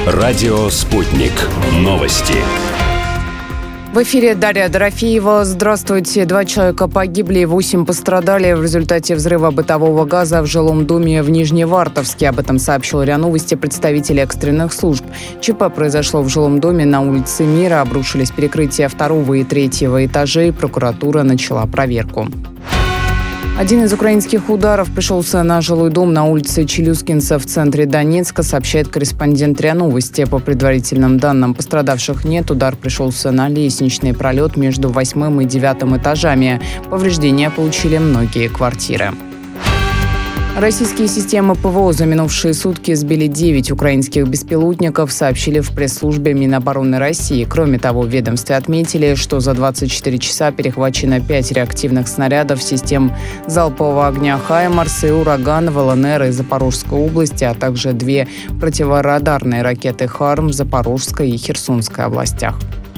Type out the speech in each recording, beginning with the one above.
Радио «Спутник». Новости. В эфире Дарья Дорофеева. Здравствуйте. 2 человека погибли, 8 пострадали в результате взрыва бытового газа в жилом доме в Нижневартовске. Об этом сообщил РИА Новости представитель экстренных служб. ЧП произошло в жилом доме на улице Мира. Обрушились перекрытия 2 и 3 этажей. Прокуратура начала проверку. Один из украинских ударов пришелся на жилой дом на улице Челюскинца в центре Донецка, сообщает корреспондент РИА Новости. По предварительным данным, пострадавших нет. Удар пришелся на лестничный пролет между 8 и 9 этажами. Повреждения получили многие квартиры. Российские системы ПВО за минувшие сутки сбили 9 украинских беспилотников, сообщили в пресс-службе Минобороны России. Кроме того, в ведомстве отметили, что за 24 часа перехвачено 5 реактивных снарядов систем залпового огня «Хаймарс» и «Ураган» в ЛНР и Запорожской области, а также 2 противорадарные ракеты «Харм» в Запорожской и Херсонской областях.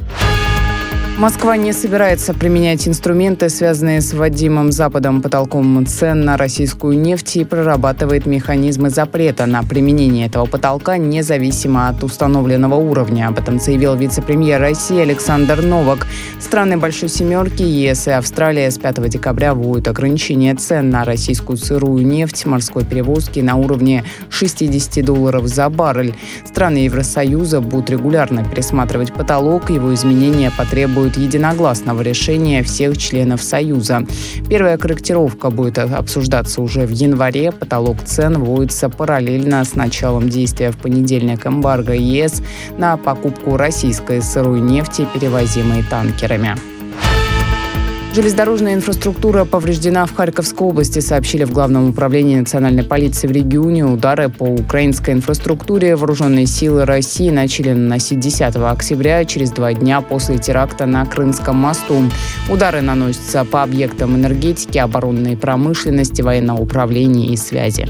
Москва не собирается применять инструменты, связанные с вводимым Западом потолком цен на российскую нефть, и прорабатывает механизмы запрета на применение этого потолка независимо от установленного уровня. Об этом заявил вице-премьер России Александр Новак. Страны Большой Семерки, ЕС и Австралия с 5 декабря вводят ограничение цен на российскую сырую нефть морской перевозки на уровне $60 за баррель. Страны Евросоюза будут регулярно пересматривать потолок. Его изменения потребуют единогласного решения всех членов Союза. Первая корректировка будет обсуждаться уже в январе. Потолок цен вводится параллельно с началом действия в понедельник эмбарго ЕС на покупку российской сырой нефти, перевозимой танкерами. Железнодорожная инфраструктура повреждена в Харьковской области, сообщили в Главном управлении национальной полиции в регионе. Удары по украинской инфраструктуре вооруженные силы России начали наносить 10 октября, через 2 дня после теракта на Крымском мосту. Удары наносятся по объектам энергетики, оборонной промышленности, военного управления и связи.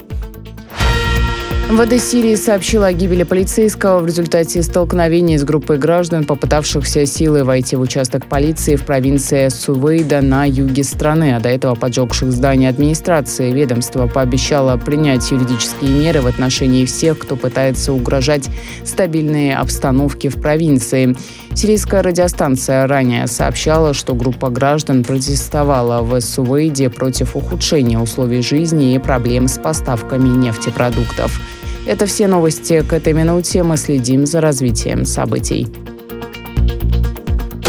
МВД Сирии сообщила о гибели полицейского в результате столкновения с группой граждан, попытавшихся силой войти в участок полиции в провинции Сувейда на юге страны, а до этого поджегших здание администрации. Ведомство пообещало принять юридические меры в отношении всех, кто пытается угрожать стабильной обстановке в провинции. Сирийская радиостанция ранее сообщала, что группа граждан протестовала в Сувейде против ухудшения условий жизни и проблем с поставками нефтепродуктов. Это все новости к этой минуте. Мы следим за развитием событий.